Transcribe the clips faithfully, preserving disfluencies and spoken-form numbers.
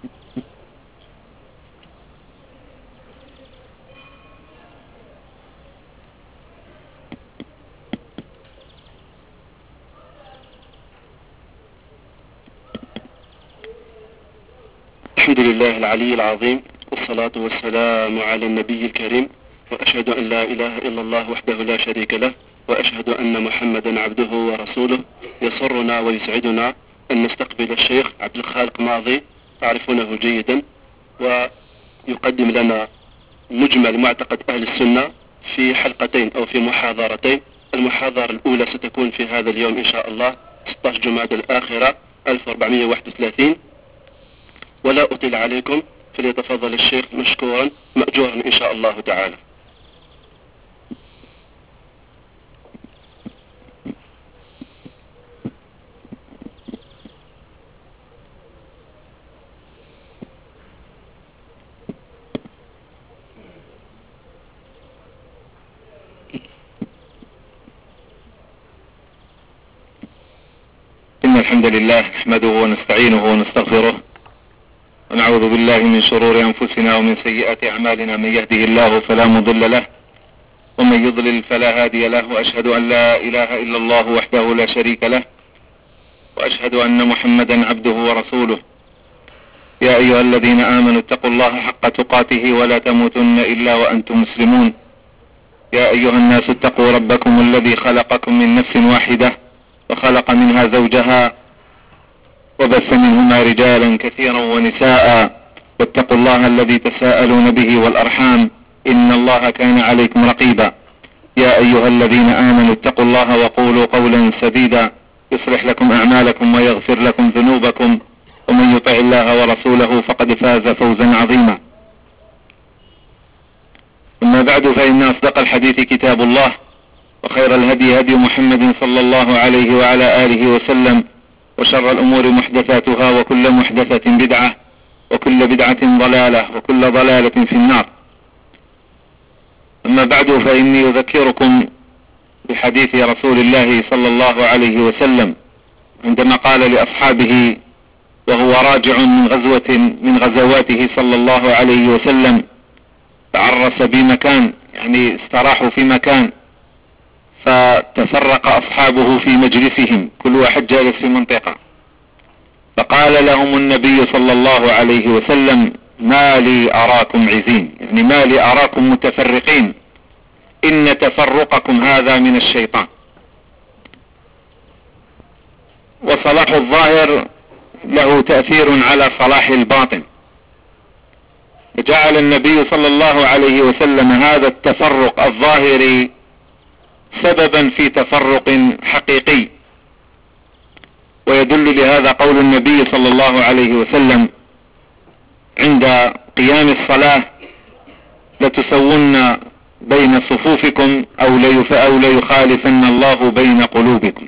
الحمد لله العلي العظيم، والصلاة والسلام على النبي الكريم، وأشهد أن لا إله إلا الله وحده لا شريك له، وأشهد أن محمدا عبده ورسوله. يسرنا ويسعدنا أن نستقبل الشيخ عبد الخالق ماضي، تعرفونه جيدا، ويقدم لنا مجمل معتقد أهل السنة في حلقتين أو في محاضرتين. المحاضرة الأولى ستكون في هذا اليوم إن شاء الله ستة عشر جمادى الآخرة ألف وأربعمائة وواحد وثلاثين. ولا أطيل عليكم، فليتفضل الشيخ مشكورا مأجورا إن شاء الله تعالى. إن الحمد لله نحمده ونستعينه ونستغفره، ونعوذ بالله من شرور أنفسنا ومن سيئات أعمالنا. من يهده الله فلا مضل له، ومن يضلل فلا هادي له، وأشهد أن لا إله إلا الله وحده لا شريك له، وأشهد أن محمدا عبده ورسوله. يا أيها الذين آمنوا اتقوا الله حق تقاته ولا تموتن إلا وأنتم مسلمون. يا أيها الناس اتقوا ربكم الذي خلقكم من نفس واحدة، وخلق منها زوجها، وبث منهما رجالا كثيرا ونساء، واتقوا الله الذي تساءلون به والأرحام، إن الله كان عليكم رقيبا. يا أيها الذين آمنوا اتقوا الله وقولوا قولا سديدا يصلح لكم أعمالكم ويغفر لكم ذنوبكم، ومن يطع الله ورسوله فقد فاز فوزا عظيما. أما بعد، فإن أصدق الحديث كتاب الله، وخير الهدي هدي محمد صلى الله عليه وعلى آله وسلم، وشر الأمور محدثاتها، وكل محدثة بدعة، وكل بدعة ضلالة، وكل ضلالة في النار. أما بعد، فإني أذكركم بحديث رسول الله صلى الله عليه وسلم عندما قال لأصحابه وهو راجع من غزوة من غزواته صلى الله عليه وسلم، تعرس بمكان، يعني استراحوا في مكان، فتفرق أصحابه في مجلسهم، كل واحد جالس في منطقة. فقال لهم النبي صلى الله عليه وسلم: ما لي أراكم عزين، يعني ما لي أراكم متفرقين، إن تفرقكم هذا من الشيطان. وصلاح الظاهر له تأثير على صلاح الباطن، فجعل النبي صلى الله عليه وسلم هذا التفرق الظاهري سببا في تفرق حقيقي. ويدل لهذا قول النبي صلى الله عليه وسلم عند قيام الصلاة: لتسون بين صفوفكم أو أو ليخالفن الله بين قلوبكم.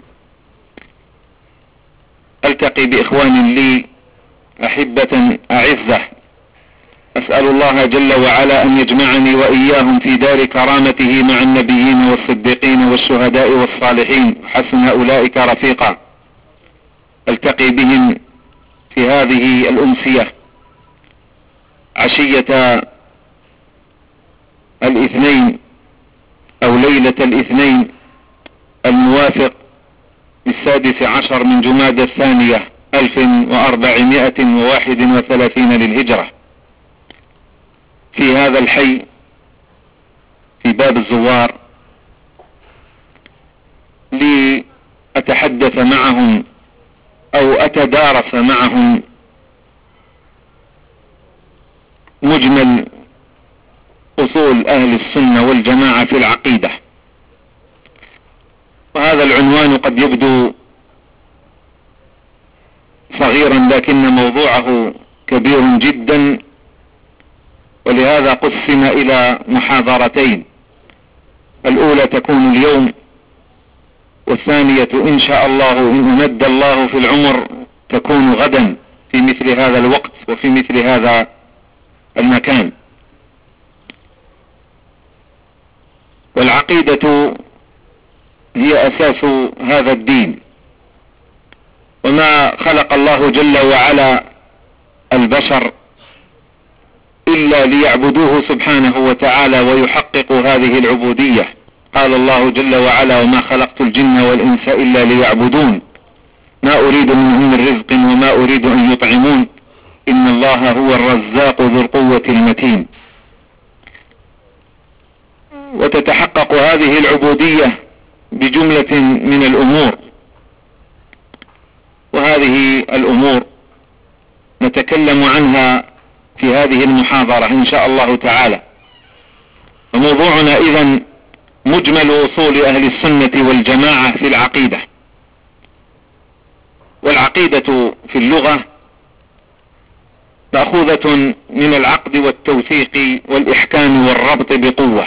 ألتقي بإخوان لي أحبة أعزة، أسأل الله جل وعلا أن يجمعني وإياهم في دار كرامته مع النبيين والصديقين والشهداء والصالحين، حسن أولئك رفيقا. ألتقي بهم في هذه الأمسية عشية الاثنين أو ليلة الاثنين الموافق للسادس عشر من جمادى الثانية ألف وأربعمائة وواحد وثلاثين للهجرة، في هذا الحي في باب الزوار، لأتحدث معهم أو أتدارس معهم مجمل أصول أهل السنة والجماعة في العقيدة. وهذا العنوان قد يبدو صغيرا، لكن موضوعه كبير جدا، ولهذا قسم إلى محاضرتين. الأولى تكون اليوم، والثانية إن شاء الله إن مد الله في العمر تكون غدا في مثل هذا الوقت وفي مثل هذا المكان. والعقيدة هي أساس هذا الدين، وما خلق الله جل وعلا البشر إلا ليعبدوه سبحانه وتعالى ويحققوا هذه العبودية. قال الله جل وعلا: وما خلقت الجن والإنس إلا ليعبدون ما أريد منهم من رزق وما أريد أن يطعمون إن الله هو الرزاق ذو القوة المتين. وتتحقق هذه العبودية بجملة من الأمور، وهذه الأمور نتكلم عنها في هذه المحاضرة إن شاء الله تعالى. وموضوعنا إذن مجمل أصول أهل السنة والجماعة في العقيدة. والعقيدة في اللغة مأخوذة من العقد والتوثيق والإحكام والربط بقوة،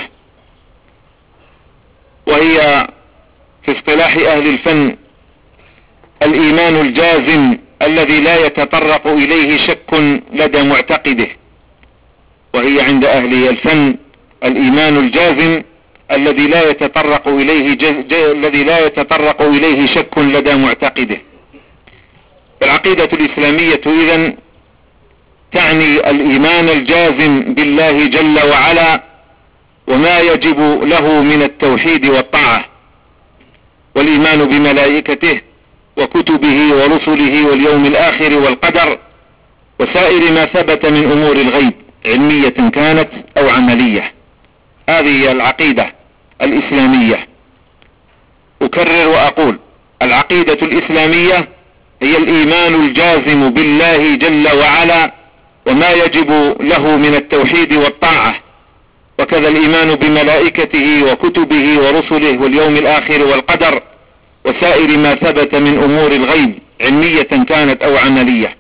وهي في اصطلاح أهل الفن الإيمان الجازم الذي لا يتطرق إليه شك لدى معتقده. وهي عند أهل الفن الإيمان الجازم الذي لا يتطرق إليه جز... ج... الذي لا يتطرق إليه شك لدى معتقده. العقيدة الإسلامية إذن تعني الإيمان الجازم بالله جل وعلا وما يجب له من التوحيد والطاعة، والإيمان بملائكته وكتبه ورسله واليوم الآخر والقدر وسائر ما ثبت من أمور الغيب علمية كانت أو عملية. هذه العقيدة الإسلامية. أكرر وأقول: العقيدة الإسلامية هي الإيمان الجازم بالله جل وعلا وما يجب له من التوحيد والطاعة، وكذا الإيمان بملائكته وكتبه ورسله واليوم الآخر والقدر وسائر ما ثبت من أمور الغيب علمية كانت أو عملية.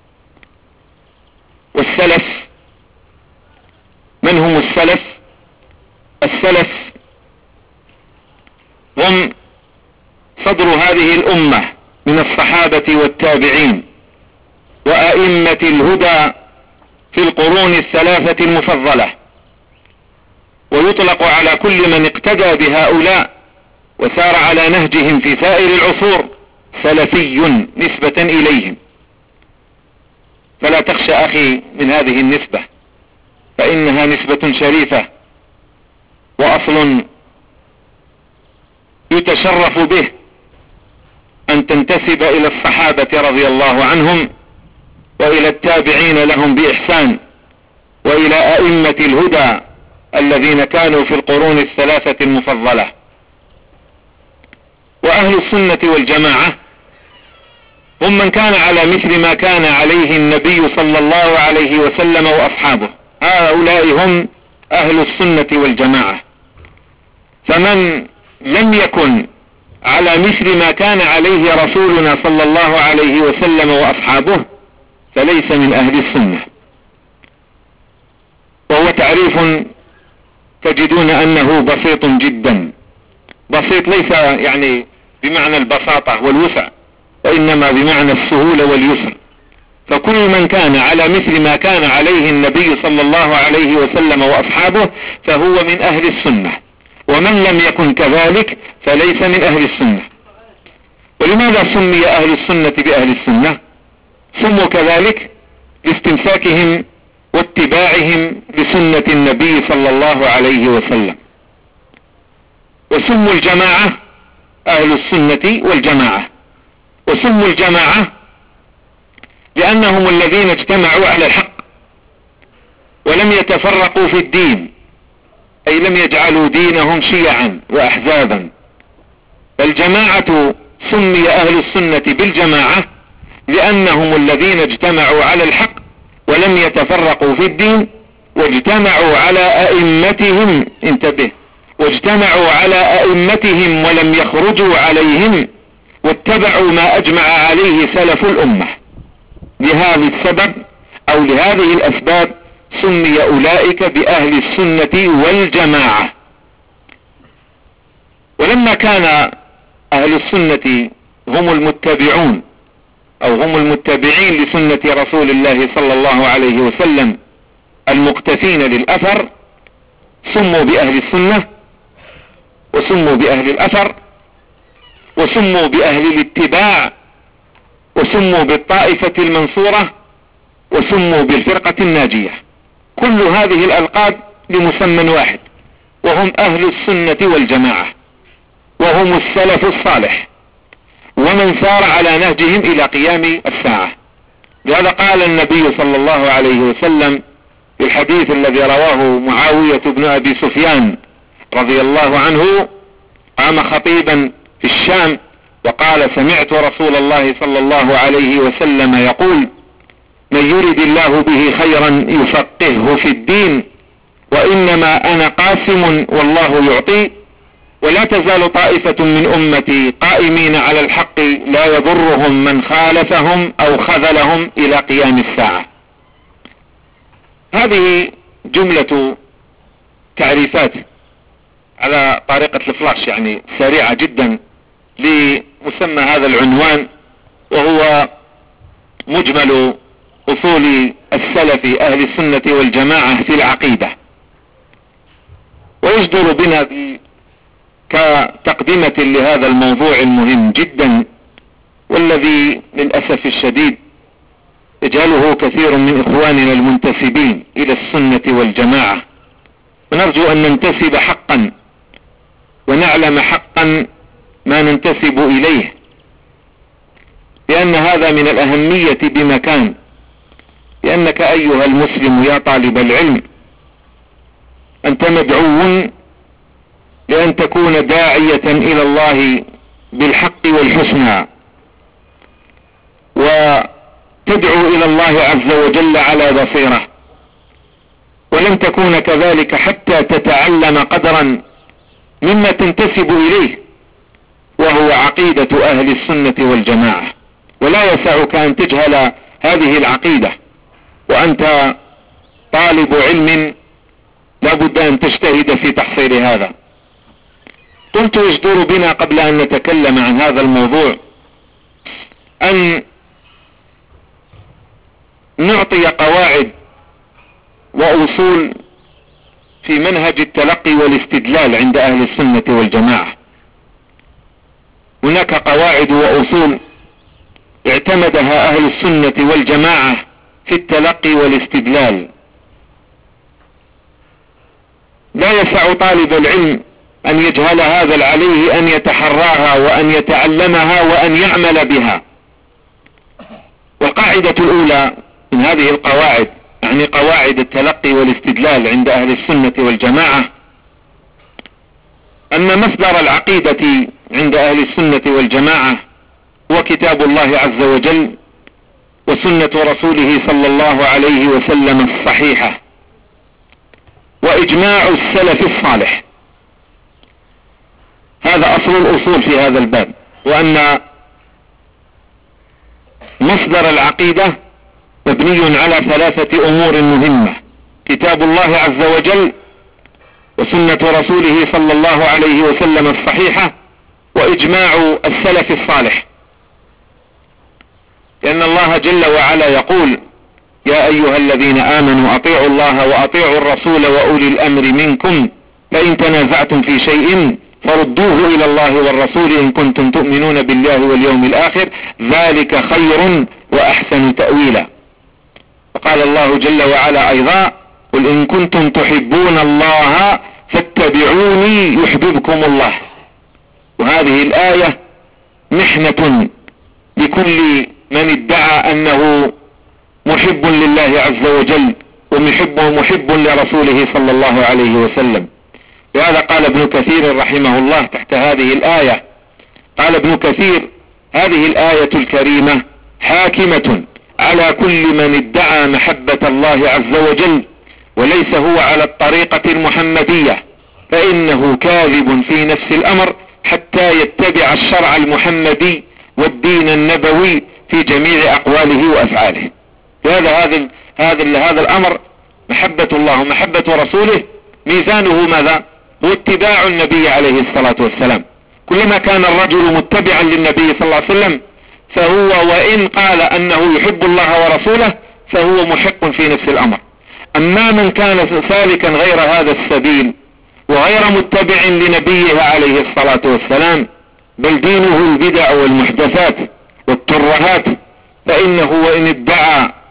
والسلف، من هم السلف؟ السلف هم صدر هذه الأمة من الصحابة والتابعين وأئمة الهدى في القرون الثلاثة المفضلة، ويطلق على كل من اقتدى بهؤلاء وسار على نهجهم في سائر العصور سلفي نسبة إليهم. فلا تخشى أخي من هذه النسبة، فإنها نسبة شريفة وأصل يتشرف به أن تنتسب إلى الصحابة رضي الله عنهم وإلى التابعين لهم بإحسان وإلى أئمة الهدى الذين كانوا في القرون الثلاثة المفضلة. وأهل السنة والجماعة هم من كان على مثل ما كان عليه النبي صلى الله عليه وسلم وأصحابه. هؤلاء هم أهل السنة والجماعة. فمن لم يكن على مثل ما كان عليه رسولنا صلى الله عليه وسلم وأصحابه فليس من أهل السنة. وهو تعريف تجدون أنه بسيط جدا. بسيط ليس يعني بمعنى البساطة والوسع، وإنما بمعنى السهولة واليسر. فكل من كان على مثل ما كان عليه النبي صلى الله عليه وسلم وأصحابه فهو من أهل السنة، ومن لم يكن كذلك فليس من أهل السنة. ولماذا سمي أهل السنة بأهل السنة؟ سموا كذلك لاستمساكهم واتباعهم لسنة النبي صلى الله عليه وسلم. وسموا الجماعة أهل السنة والجماعة، وسموا الجماعة لأنهم الذين اجتمعوا على الحق ولم يتفرقوا في الدين، أي لم يجعلوا دينهم شيعا وأحزابا. فالجماعة سمي أهل السنة بالجماعة لأنهم الذين اجتمعوا على الحق ولم يتفرقوا في الدين، واجتمعوا على أئمتهم، انتبه، واجتمعوا على أئمتهم ولم يخرجوا عليهم، واتبعوا ما أجمع عليه سلف الأمة. لهذا السبب أو لهذه الأسباب سمي أولئك بأهل السنة والجماعة. ولما كان أهل السنة هم المتبعون أو هم المتبعين لسنة رسول الله صلى الله عليه وسلم المقتفين للأثر، سموا بأهل السنة وسموا بأهل الأثر وسموا بأهل الاتباع وسموا بالطائفة المنصورة وسموا بالفرقة الناجية. كل هذه الألقاب لمسمى واحد، وهم أهل السنة والجماعة، وهم السلف الصالح، ومن سار على نهجهم إلى قيام الساعة. لهذا قال النبي صلى الله عليه وسلم في الحديث الذي رواه معاوية بن أبي سفيان رضي الله عنه، قام خطيبا في الشام وقال: سمعت رسول الله صلى الله عليه وسلم يقول: من يرد الله به خيرا يفقهه في الدين، وإنما أنا قاسم والله يعطي، ولا تزال طائفة من أمتي قائمين على الحق لا يضرهم من خالفهم أو خذلهم إلى قيام الساعة. هذه جملة تعريفات على طريقة الفلاش، يعني سريعة جدا، لمسمى هذا العنوان، وهو مجمل أصول السلف أهل السنة والجماعة في العقيدة. ويصدر بنا كتقدمة لهذا الموضوع المهم جدا، والذي للأسف الشديد يجهله كثير من إخواننا المنتسبين إلى السنة والجماعة، ونرجو أن ننتسب حقا ونعلم حقا ما ننتسب إليه، لأن هذا من الأهمية بمكان. لأنك أيها المسلم يا طالب العلم أنت مدعو لأن تكون داعية إلى الله بالحق والحسنى، وتدعو إلى الله عز وجل على بصيرة، ولن تكون كذلك حتى تتعلم قدرا مما تنتسب إليه، وهو عقيدة أهل السنة والجماعة. ولا يسعك أن تجهل هذه العقيدة وأنت طالب علم، لابد أن تجتهد في تحصيل هذا. قلت يجدر بنا قبل أن نتكلم عن هذا الموضوع أن نعطي قواعد وأصول في منهج التلقي والاستدلال عند أهل السنة والجماعة. هناك قواعد وأصول اعتمدها أهل السنة والجماعة في التلقي والاستدلال، لا يسع طالب العلم أن يجهل هذا، عليه أن يتحراها وأن يتعلمها وأن يعمل بها. والقاعدة الأولى من هذه القواعد، يعني قواعد التلقي والاستدلال عند أهل السنة والجماعة، أن مصدر العقيدة عند أهل السنة والجماعة هو كتاب الله عز وجل وسنة رسوله صلى الله عليه وسلم الصحيحة، وإجماع السلف الصالح. هذا أصل الأصول في هذا الباب، وأن مصدر العقيدة مبني على ثلاثة أمور مهمة: كتاب الله عز وجل، وسنة رسوله صلى الله عليه وسلم الصحيحة، وإجماع السلف الصالح. لأن الله جل وعلا يقول: يا أيها الذين آمنوا أطيعوا الله وأطيعوا الرسول وأولي الأمر منكم، فإن تنازعتم في شيء فردوه إلى الله والرسول إن كنتم تؤمنون بالله واليوم الآخر، ذلك خير وأحسن تأويلا. وقال الله جل وعلا أيضا: قل إن كنتم تحبون الله فاتبعوني يحببكم الله. وهذه الآية محنة لكل من ادعى أنه محب لله عز وجل ومحب محب لرسوله صلى الله عليه وسلم. لهذا قال ابن كثير رحمه الله تحت هذه الآية، قال ابن كثير: هذه الآية الكريمة حاكمة على كل من ادعى محبة الله عز وجل وليس هو على الطريقة المحمدية، فإنه كاذب في نفس الأمر حتى يتبع الشرع المحمدي والدين النبوي في جميع أقواله وأفعاله. هذا هذا هذا هذا الأمر، محبة الله ومحبة رسوله، ميزانه ماذا؟ هو اتباع النبي عليه الصلاة والسلام. كلما كان الرجل متبعا للنبي صلى الله عليه وسلم فهو وإن قال أنه يحب الله ورسوله فهو محق في نفس الأمر. أما من كان سالكا غير هذا السبيل وغير متبع لنبيه عليه الصلاة والسلام، بل دينه البدع والمحدثات والترهات، فإنه وإن ادعى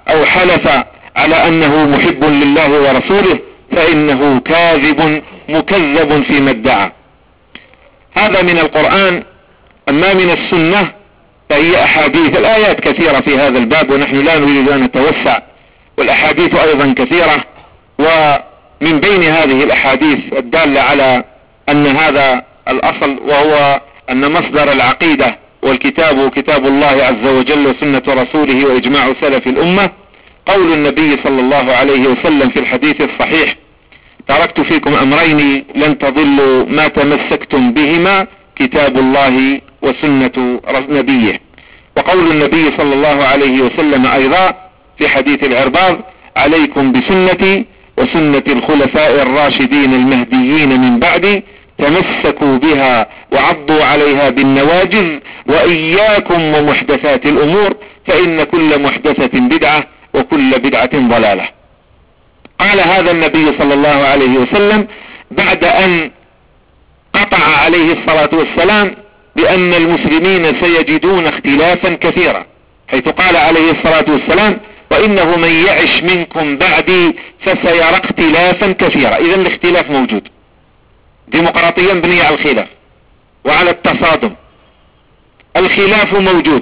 او حلف على انه محب لله ورسوله فانه كاذب مكذب فيما ادعى. هذا من القرآن. اما من السنة فهي احاديث. الايات كثيرة في هذا الباب ونحن لا نريد ان نتوسع، والاحاديث ايضا كثيرة، ومن بين هذه الاحاديث الدالة على ان هذا الاصل وهو ان مصدر العقيدة والكتاب كتاب الله عز وجل وسنة رسوله واجماع سلف الامة، قول النبي صلى الله عليه وسلم في الحديث الصحيح: تركت فيكم امرين لن تضلوا ما تمسكتم بهما كتاب الله وسنة نبيه. وقول النبي صلى الله عليه وسلم ايضا في حديث العرباض: عليكم بسنتي وسنة الخلفاء الراشدين المهديين من بعدي تمسكوا بها وعضوا عليها بالنواجذ واياكم ومحدثات الامور فان كل محدثة بدعة وكل بدعة ضلالة. قال هذا النبي صلى الله عليه وسلم بعد ان قطع عليه الصلاة والسلام بان المسلمين سيجدون اختلافا كثيرا، حيث قال عليه الصلاة والسلام: وانه من يعش منكم بعدي فسيرى اختلافا كثيرا. اذا الاختلاف موجود، ديمقراطيا بنية على الخلاف وعلى التصادم. الخلاف موجود،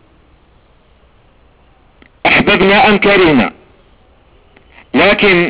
احببنا ام كرهنا، لكن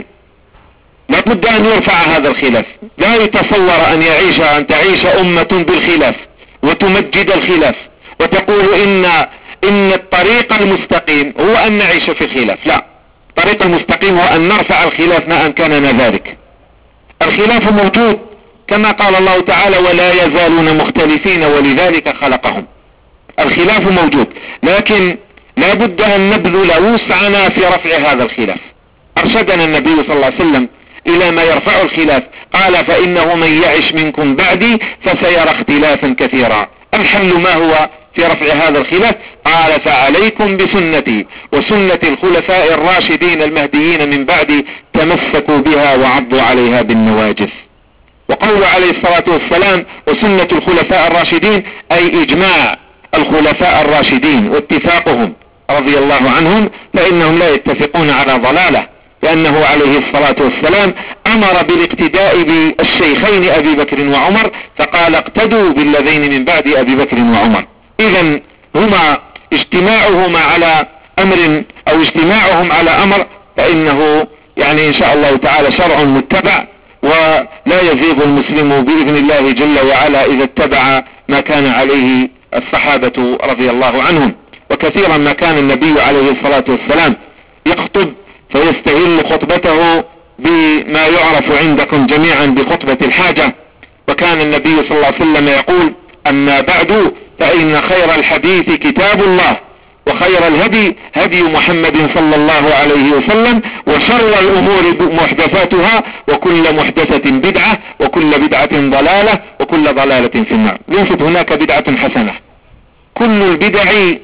لابد ان يرفع هذا الخلاف. لا يتصور ان يعيش ان تعيش امة بالخلاف وتمجد الخلاف وتقول ان ان الطريق المستقيم هو ان نعيش في الخلاف. لا، الطريق المستقيم هو ان نرفع الخلاف ما امكننا ذلك. الخلاف موجود كما قال الله تعالى: ولا يزالون مختلفين ولذلك خلقهم. الخلاف موجود، لكن لا بد ان نبذل وسعنا في رفع هذا الخلاف. ارشدنا النبي صلى الله عليه وسلم الى ما يرفع الخلاف، قال: فانه من يعش منكم بعدي فسيرى اختلافا كثيرا. الحل ما هو في رفع هذا الخلاف؟ قال: فعليكم بسنتي وسنة الخلفاء الراشدين المهديين من بعدي تمسكوا بها وعضوا عليها بالنواجذ. وقول عليه الصلاة والسلام: وسنة الخلفاء الراشدين، اي اجماع الخلفاء الراشدين واتفاقهم رضي الله عنهم، فانهم لا يتفقون على ضلالة، لانه عليه الصلاة والسلام امر بالاقتداء بالشيخين ابي بكر وعمر، فقال: اقتدوا بالذين من بعد ابي بكر وعمر. اذا هما اجتماعهما على امر او اجتماعهم على امر فانه يعني ان شاء الله تعالى شرع متبع، ولا يزيغ المسلم باذن الله جل وعلا اذا اتبع ما كان عليه الصحابة رضي الله عنهم. وكثيرا ما كان النبي عليه الصلاة والسلام يخطب فيستهل خطبته بما يعرف عندكم جميعا بخطبة الحاجة. وكان النبي صلى الله عليه وسلم يقول: اما بعد فان خير الحديث كتاب الله وخير الهدي هدي محمد صلى الله عليه وسلم وشر الامور محدثاتها وكل محدثة بدعة وكل بدعة ضلالة وكل ضلالة في النار. ليست هناك بدعة حسنة، كل البدع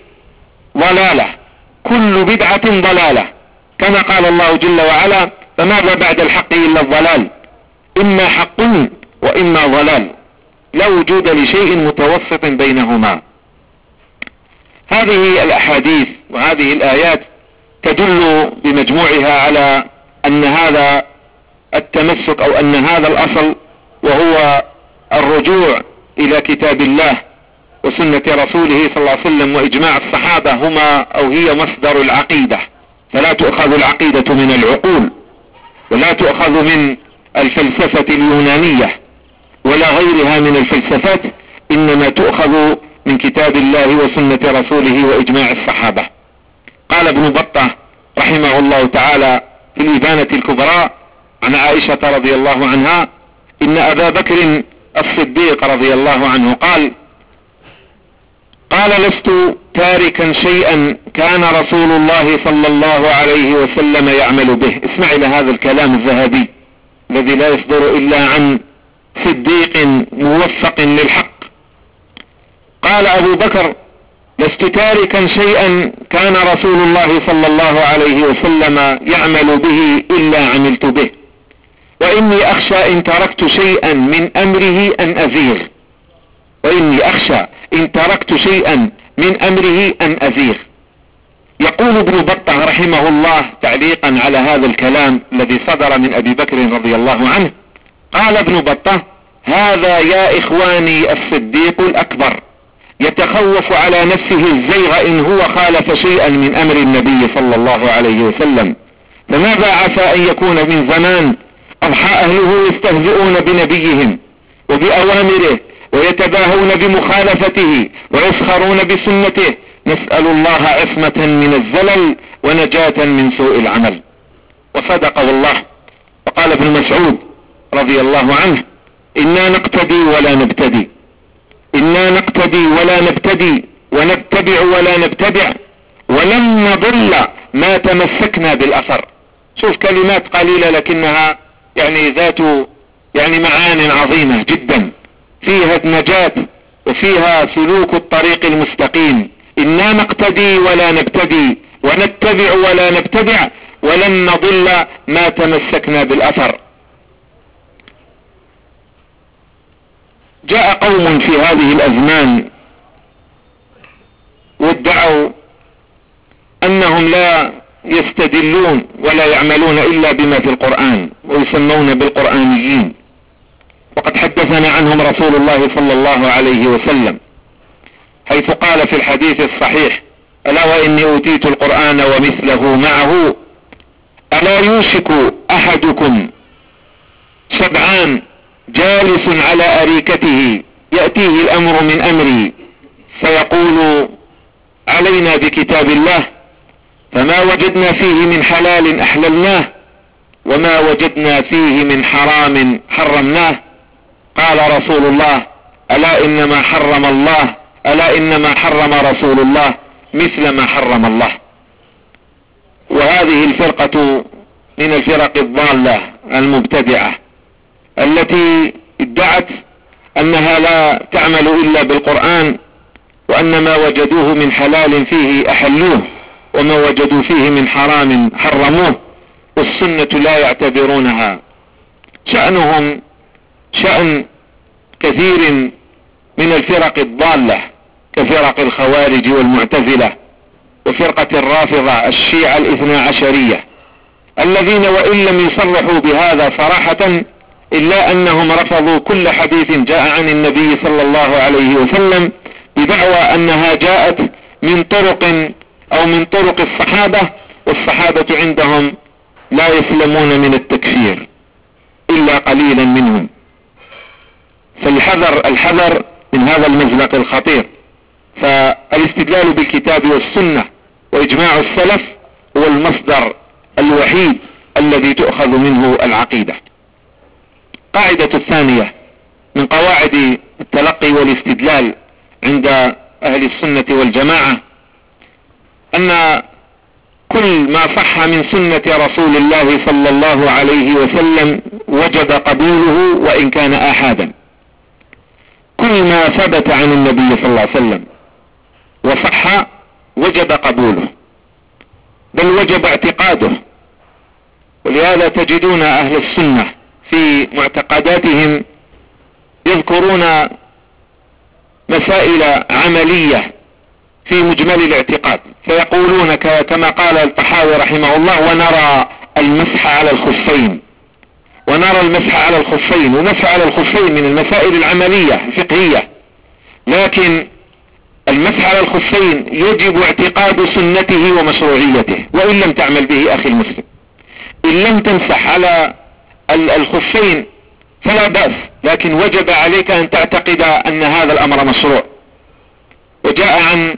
ضلالة، كل بدعة ضلالة، كما قال الله جل وعلا: فماذا بعد الحق الا الضلال، اما حق واما ضلال، لا وجود لشيء متوسط بينهما. هذه الاحاديث وهذه الايات تدل بمجموعها على ان هذا التمسك او ان هذا الاصل وهو الرجوع الى كتاب الله وسنة رسوله صلى الله عليه وسلم واجماع الصحابة هما او هي مصدر العقيدة. فلا تؤخذ العقيدة من العقول، ولا تؤخذ من الفلسفة اليونانية ولا غيرها من الفلسفات، انما تؤخذ من كتاب الله وسنة رسوله واجماع الصحابة. قال ابن بطة رحمه الله تعالى في الإبانة الكبرى عن عائشة رضي الله عنها: ان ابا بكر الصديق رضي الله عنه قال: قال لست تاركا شيئا كان رسول الله صلى الله عليه وسلم يعمل به. اسمع الى هذا الكلام الذهبي الذي لا يصدر الا عن صديق موفق للحق. قال ابو بكر: لست تاركا شيئا كان رسول الله صلى الله عليه وسلم يعمل به الا عملت به، واني اخشى ان تركت شيئا من امره ان ازيغ، واني اخشى ان تركت شيئا من امره ان ازيغ. يقول ابن بطة رحمه رحمه الله تعليقا على هذا الكلام الذي صدر من ابي بكر رضي الله عنه، قال ابن بطة: هذا يا اخواني الصديق الاكبر يتخوف على نفسه الزيغ ان هو خالف شيئا من امر النبي صلى الله عليه وسلم، فماذا عسى ان يكون من زمان اضحى اهله يستهزئون بنبيهم وباوامره ويتباهون بمخالفته ويسخرون بسنته. نسأل الله عصمة من الزلل ونجاة من سوء العمل. وصدق والله. وقال ابن مسعود رضي الله عنه: إنا نقتدي ولا نبتدي، إنا نقتدي ولا نبتدي، ونتبع ولا نبتدع، ولن نضل ما تمسكنا بالأثر. شوف كلمات قليلة لكنها يعني ذات يعني معان عظيمة جدا، فيها النجاة وفيها سلوك الطريق المستقيم. إنا نقتدي ولا نبتدي، ونتبع ولا نبتدع، ولن نضل ما تمسكنا بالأثر. جاء قوم في هذه الأزمان وادعوا أنهم لا يستدلون ولا يعملون إلا بما في القرآن، ويسمون بالقرآنيين، وقد حدثنا عنهم رسول الله صلى الله عليه وسلم حيث قال في الحديث الصحيح: ألا وإني أوتيت القرآن ومثله معه، ألا يوشك أحدكم شبعان جالس على أريكته يأتيه الأمر من أمري فيقول: علينا بكتاب الله، فما وجدنا فيه من حلال أحللناه، وما وجدنا فيه من حرام حرمناه. قال رسول الله: ألا إنما حرم الله ألا إنما حرم رسول الله مثل ما حرم الله. وهذه الفرقة من الفرق الضالة المبتدعة التي ادعت أنها لا تعمل إلا بالقرآن، وأن ما وجدوه من حلال فيه أحلوه، وما وجدوا فيه من حرام حرموه، والسنة لا يعتبرونها. شأنهم شأن كثير من الفرق الضالة كفرق الخوارج والمعتزلة وفرقة الرافضة الشيعة الاثنى عشرية، الذين وإن لم يصرحوا بهذا صراحة إلا أنهم رفضوا كل حديث جاء عن النبي صلى الله عليه وسلم بدعوى أنها جاءت من طرق أو من طرق الصحابة، والصحابة عندهم لا يسلمون من التكفير إلا قليلا منهم. فالحذر الحذر من هذا المزلق الخطير. فالاستدلال بالكتاب والسنة وإجماع السلف هو المصدر الوحيد الذي تؤخذ منه العقيدة. قاعدة الثانية من قواعد التلقي والاستدلال عند أهل السنة والجماعة أن كل ما صح من سنة رسول الله صلى الله عليه وسلم وجب قبوله وإن كان آحادا. كل ما ثبت عن النبي صلى الله عليه وسلم وصح وجب قبوله، بل وجب اعتقاده. ولهذا تجدون أهل السنة في معتقداتهم يذكرون مسائل عملية في مجمل الاعتقاد، فيقولون كما قال الطحاوي رحمه الله: ونرى المسح على الخفين، ونرى المسح على الخفين. ومسح على الخفين من المسائل العملية الفقهية، لكن المسح على الخفين يجب اعتقاد سنته ومشروعيته وإن لم تعمل به أخي المسلم. إن لم تمسح على الخفين فلا بأس، لكن وجب عليك أن تعتقد أن هذا الأمر مشروع. وجاء عن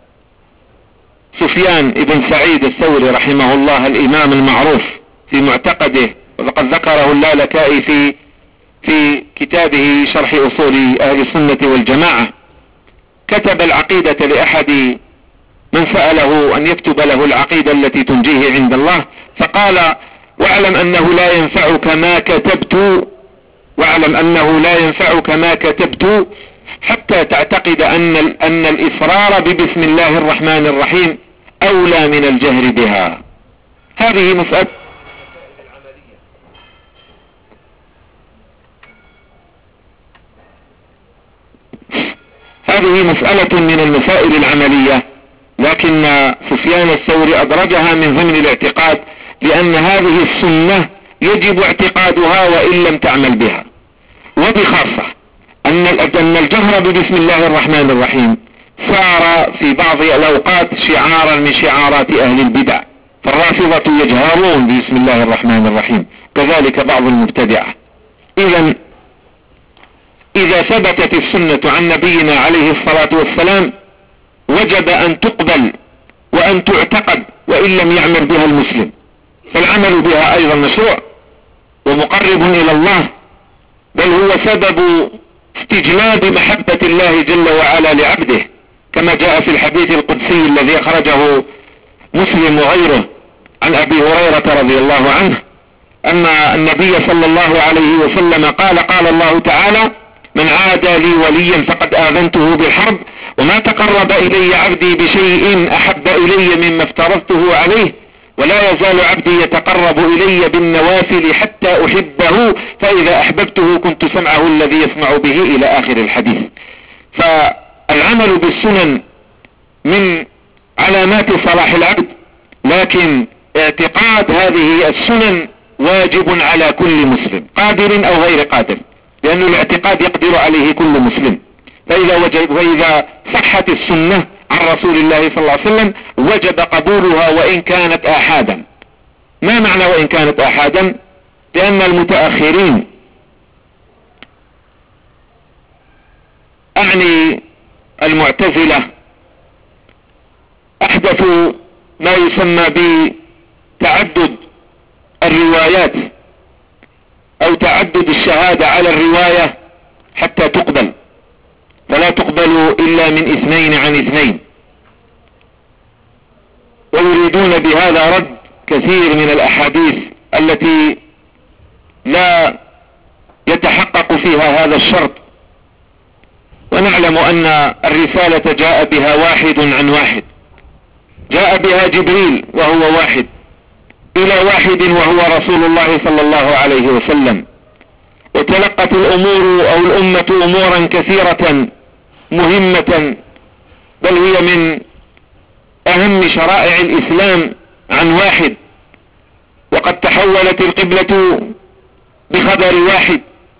سفيان بن سعيد الثوري رحمه الله الإمام المعروف في معتقده، وقد ذكره اللالكائي في في كتابه شرح أصول أهل السنة والجماعة، كتب العقيدة لأحد من سأله أن يكتب له العقيدة التي تنجيه عند الله، فقال: واعلم أنه لا ينفعك ما كتبت واعلم أنه لا ينفعك ما كتبت حتى تعتقد أن أن الإصرار ببسم الله الرحمن الرحيم أولى من الجهر بها. هذه مسألة هذه مسألة من المسائل العملية لكن سفيان الثوري أدرجها من ضمن الاعتقاد، لأن هذه السنة يجب اعتقادها وإن لم تعمل بها. وبخاصة أن أن الجهر ببسم الله الرحمن الرحيم صار في بعض الأوقات شعارا من شعارات أهل البدع، فالرافضة يجهرون بسم الله الرحمن الرحيم، كذلك بعض المبتدعة. إذا إذا ثبتت السنة عن نبينا عليه الصلاة والسلام وجب أن تقبل وأن تعتقد وإن لم يعمل بها المسلم، فالعمل بها أيضا مشروع ومقرب إلى الله، بل هو سبب استجلاب محبة الله جل وعلا لعبده، كما جاء في الحديث القدسي الذي أخرجه مسلم وغيره عن أبي هريرة رضي الله عنه أن النبي صلى الله عليه وسلم قال: قال الله تعالى: من عادى لي وليا فقد آذنته بالحرب، وما تقرب إلي عبدي بشيء أحب إلي مما افترضته عليه، ولا يزال عبدي يتقرب إلي بالنوافل حتى أحبه، فإذا أحببته كنت سمعه الذي يسمع به، إلى آخر الحديث. فالعمل بالسنن من علامات صلاح العبد، لكن اعتقاد هذه السنن واجب على كل مسلم قادر أو غير قادر، لأن الاعتقاد يقدر عليه كل مسلم. فإذا وجب وإذا صحت السنة عن رسول الله صلى الله عليه وسلم وجب قبولها وإن كانت آحادا. ما معنى وإن كانت آحادا؟ لأن المتأخرين، أعني المعتزلة، أحدثوا ما يسمى بتعدد الروايات أو تعدد الشهادة على الرواية حتى تقبل، فلا تقبل إلا من اثنين عن اثنين، ويريدون بهذا رد كثير من الأحاديث التي لا يتحقق فيها هذا الشرط. ونعلم أن الرسالة جاء بها واحد عن واحد، جاء بها جبريل وهو واحد إلى واحد وهو رسول الله صلى الله عليه وسلم، وتلقت الأمور أو الأمة أمورا كثيرة مهمة، بل هي من أهم شرائع الإسلام عن واحد، وقد تحولت القبلة بخبر واحد،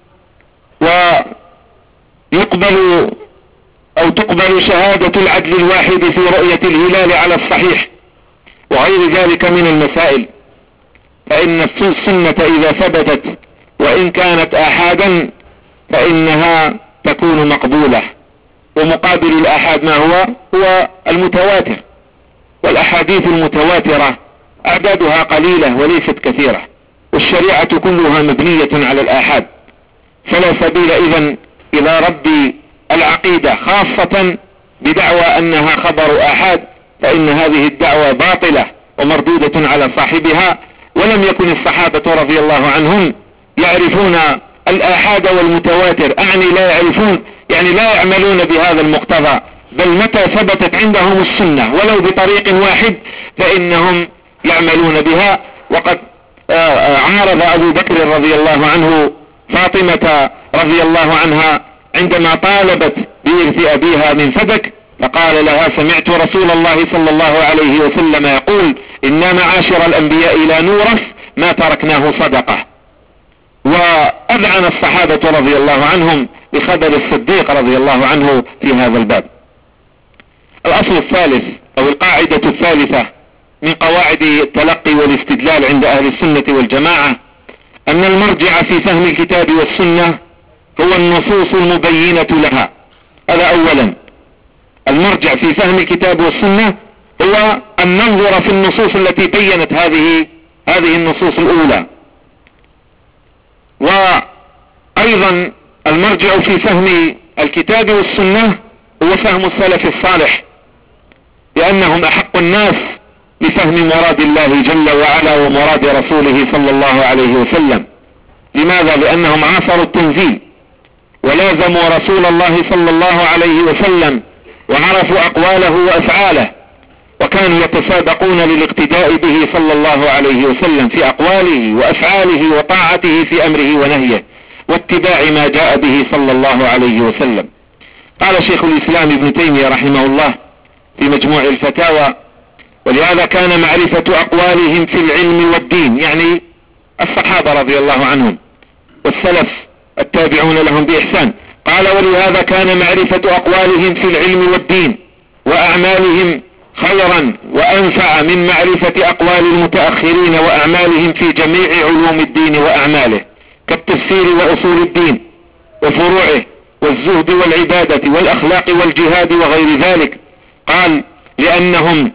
ويقبل أو تقبل شهادة العدل الواحد في رؤية الهلال على الصحيح وغير ذلك من المسائل. فإن السنة إذا ثبتت وإن كانت آحادا فإنها تكون مقبولة. ومقابل الآحاد ما هو؟ هو المتواتر، والأحاديث المتواترة أعدادها قليلة وليست كثيرة، والشريعة كلها مبنية على الآحاد، فلا سبيل إذن إلى رد العقيدة، خاصة بدعوى أنها خبر آحاد، فإن هذه الدعوة باطلة ومردودة على صاحبها. ولم يكن الصحابة رضي الله عنهم يعرفون الآحاد والمتواتر، أعني لا يعرفون يعني لا يعملون بهذا المقتضى، بل متى ثبتت عندهم السنة ولو بطريق واحد فإنهم يعملون بها. وقد عارض أبو بكر رضي الله عنه فاطمة رضي الله عنها عندما طالبت بإرث أبيها من فدك، فقال لها: سمعت رسول الله صلى الله عليه وسلم يقول: إنا معاشر الأنبياء لا نورث ما تركناه صدقة. وأذعن الصحابة رضي الله عنهم بخبر الصديق رضي الله عنه في هذا الباب. الأصل الثالث أو القاعدة الثالثة من قواعد التلقي والاستدلال عند أهل السنة والجماعة أن المرجع في فهم الكتاب والسنة هو النصوص المبينة لها. هذا أولا، المرجع في فهم الكتاب والسنة هو أن ننظر في النصوص التي بينت هذه هذه النصوص الأولى. وأيضا المرجع في فهم الكتاب والسنة هو فهم السلف الصالح، لأنهم أحق الناس بفهم مراد الله جل وعلا ومراد رسوله صلى الله عليه وسلم. لماذا؟ لأنهم عاصروا التنزيل ولازموا رسول الله صلى الله عليه وسلم وعرفوا أقواله وأفعاله، وكانوا يتسابقون للاقتداء به صلى الله عليه وسلم في أقواله وأفعاله وطاعته في أمره ونهيه واتباع ما جاء به صلى الله عليه وسلم. قال شيخ الإسلام ابن تيمية رحمه الله: في مجموع الفتاوى. ولهذا كان معرفة أقوالهم في العلم والدين، يعني الصحابة رضي الله عنهم والسلف التابعون لهم بإحسان. قال ولهذا كان معرفة أقوالهم في العلم والدين وأعمالهم خيرا وأنفع من معرفة أقوال المتأخرين وأعمالهم في جميع علوم الدين وأعماله، كالتفسير وأصول الدين وفروعه والزهد والعبادة والأخلاق والجهاد وغير ذلك. قال لأنهم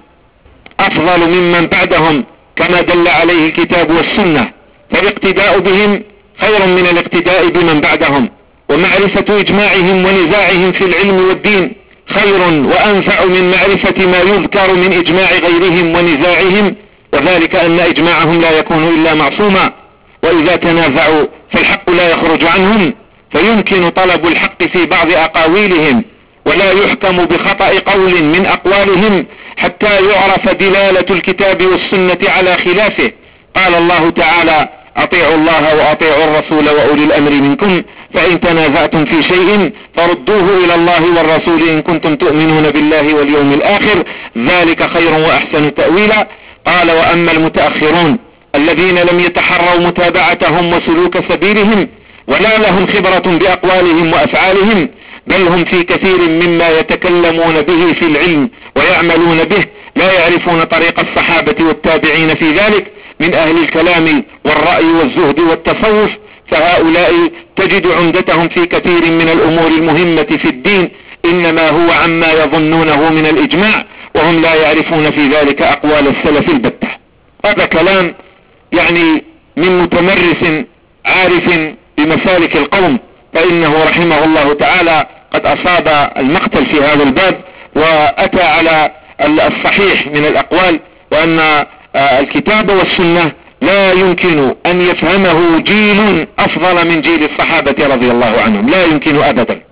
أفضل ممن بعدهم كما دل عليه الكتاب والسنة، فالاقتداء بهم خير من الاقتداء بمن بعدهم، ومعرفة إجماعهم ونزاعهم في العلم والدين خير وأنفع من معرفة ما يذكر من إجماع غيرهم ونزاعهم، وذلك أن إجماعهم لا يكون إلا معصوما، وإذا تنازعوا فالحق لا يخرج عنهم، فيمكن طلب الحق في بعض أقاويلهم، ولا يحكم بخطأ قول من أقوالهم حتى يعرف دلالة الكتاب والسنة على خلافه. قال الله تعالى أطيعوا الله وأطيعوا الرسول وأولي الأمر منكم، فإن تنازعتم في شيء فردوه إلى الله والرسول إن كنتم تؤمنون بالله واليوم الآخر، ذلك خير وأحسن تأويلا. قال وأما المتأخرون الذين لم يتحروا متابعتهم وسلوك سبيلهم ولا لهم خبرة بأقوالهم وأفعالهم، بل هم في كثير مما يتكلمون به في العلم ويعملون به لا يعرفون طريق الصحابة والتابعين في ذلك من أهل الكلام والرأي والزهد والتصوف، فهؤلاء تجد عمدتهم في كثير من الأمور المهمة في الدين إنما هو عما يظنونه من الإجماع، وهم لا يعرفون في ذلك أقوال السلف البتة. هذا كلام يعني من متمرس عارف بمسالك القوم، فإنه رحمه الله تعالى قد أصاب المقتل في هذا الباب، وأتى على الصحيح من الأقوال، وأن الكتاب والسنة لا يمكن أن يفهمه جيل أفضل من جيل الصحابة رضي الله عنهم، لا يمكن أبدا.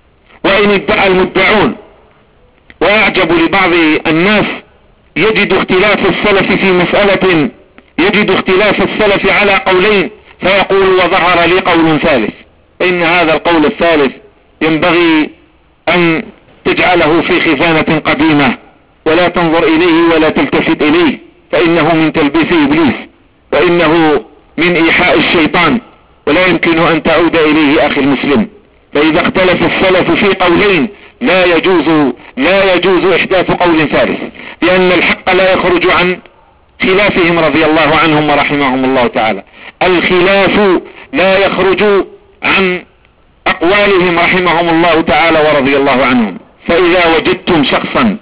وإن ادعى المدعون، وأعجب لبعض الناس يجد اختلاف السلف في مسألة، يجد اختلاف السلف على قولين فيقول وظهر لي قول ثالث، إن هذا القول الثالث ينبغي أن تجعله في خزانة قديمة ولا تنظر إليه ولا تلتفت إليه، فإنه من تلبيس إبليس وإنه من إيحاء الشيطان، ولا يمكن أن تعود إليه أخي المسلم. فإذا اختلف السلف في قولين لا يجوز لا يجوز إحداث قول ثالث، لأن الحق لا يخرج عن خلافهم رضي الله عنهم ورحمهم الله تعالى. الخلاف لا يخرج عن أقوالهم رحمهم الله تعالى ورضي الله عنهم. فإذا وجدتم شخصا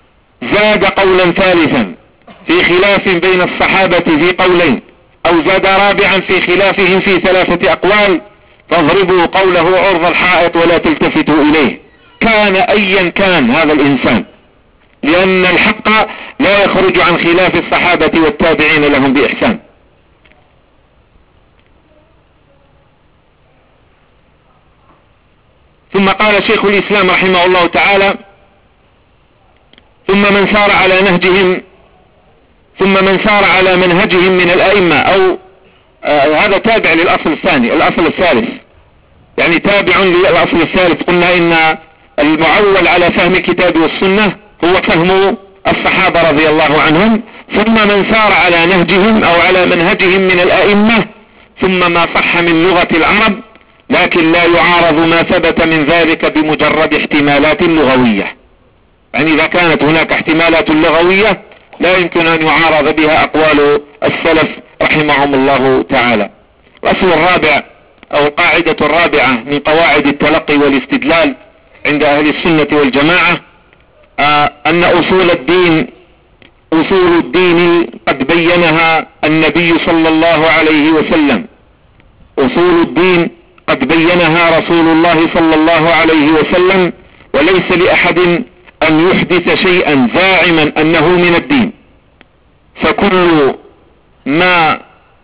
زاد قولا ثالثا في خلاف بين الصحابة في قولين، أو زاد رابعا في خلافهم في ثلاثة أقوال، فاضربوا قوله عرض الحائط ولا تلتفتوا إليه، كان أيا كان هذا الإنسان، لأن الحق لا يخرج عن خلاف الصحابة والتابعين لهم بإحسان. ثم قال شيخ الإسلام رحمه الله تعالى ثم من سار على نهجهم ثم من سار على منهجهم من الأئمة، أو آه هذا تابع للأصل الثاني، الأصل الثالث يعني تابع للأصل الثالث. قلنا إن المعول على فهم الكتاب والسنة هو فهم الصحابة رضي الله عنهم، ثم من سار على نهجهم أو على منهجهم من الأئمة، ثم ما صح من لغة العرب، لكن لا يعارض ما ثبت من ذلك بمجرد احتمالات لغوية. يعني إذا كانت هناك احتمالات لغوية لا يمكن أن يعارض بها أقوال السلف رحمهم الله تعالى. الأصل الرابع أو القاعدة الرابعة من قواعد التلقي والاستدلال عند أهل السنة والجماعة آه أن أصول الدين أصول الدين قد بينها النبي صلى الله عليه وسلم، أصول الدين قد بينها رسول الله صلى الله عليه وسلم، وليس لأحد أن يحدث شيئا زاعما أنه من الدين، فكل ما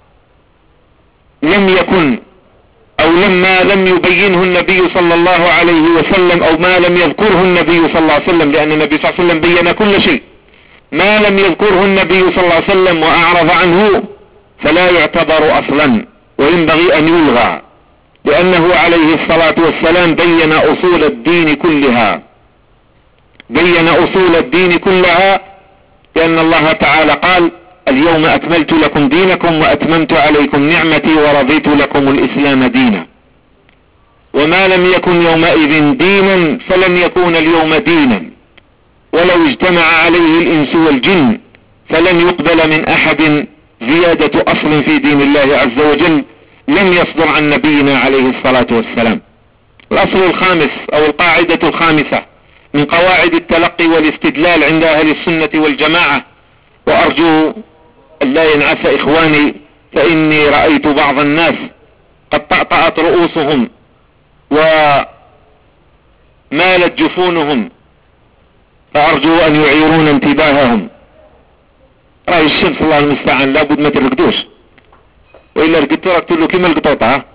لم يكن أو لما لم يبينه النبي صلى الله عليه وسلم أو ما لم يذكره النبي صلى الله عليه وسلم، لأن النبي صلى الله عليه وسلم بين كل شيء، ما لم يذكره النبي صلى الله عليه وسلم وأعرض عنه فلا يعتبر أصلا وينبغي أن يلغى، لأنه عليه الصلاة والسلام بين أصول الدين كلها. بين أصول الدين كلها، لأن الله تعالى قال: اليوم أكملت لكم دينكم وأتممت عليكم نعمتي ورضيت لكم الإسلام دينا. وما لم يكن يومئذ دينا فلن يكون اليوم دينا، ولو اجتمع عليه الإنس والجن فلن يقبل من أحد زيادة أصل في دين الله عز وجل لم يصدر عن نبينا عليه الصلاة والسلام. الأصل الخامس أو القاعدة الخامسة من قواعد التلقي والاستدلال عند أهل السنة والجماعة، وأرجو أن لا ينعس إخواني، فإني رأيت بعض الناس قد طأطأت رؤوسهم ومالت جفونهم، فأرجو أن يعيرون انتباههم. رأي الشمس الله المستعان لابد ما ترقدوش، وإلا رقدت رقدت له كما القطوطة.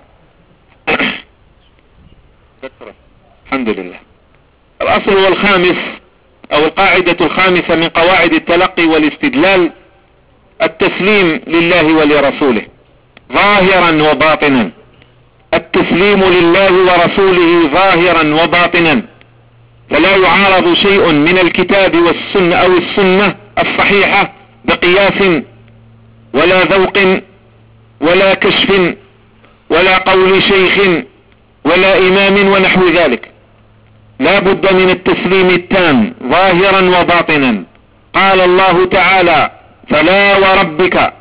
الحمد لله. الأصل والخامس أو القاعدة الخامسة من قواعد التلقي والاستدلال التسليم لله ولرسوله ظاهرا وباطنا. التسليم لله ورسوله ظاهرا وباطنا، فلا يعارض شيء من الكتاب والسنة أو السنة الصحيحة بقياس ولا ذوق ولا كشف ولا قول شيخ ولا إمام ونحو ذلك. لا بد من التسليم التام ظاهرا وباطنا. قال الله تعالى: فلا وربك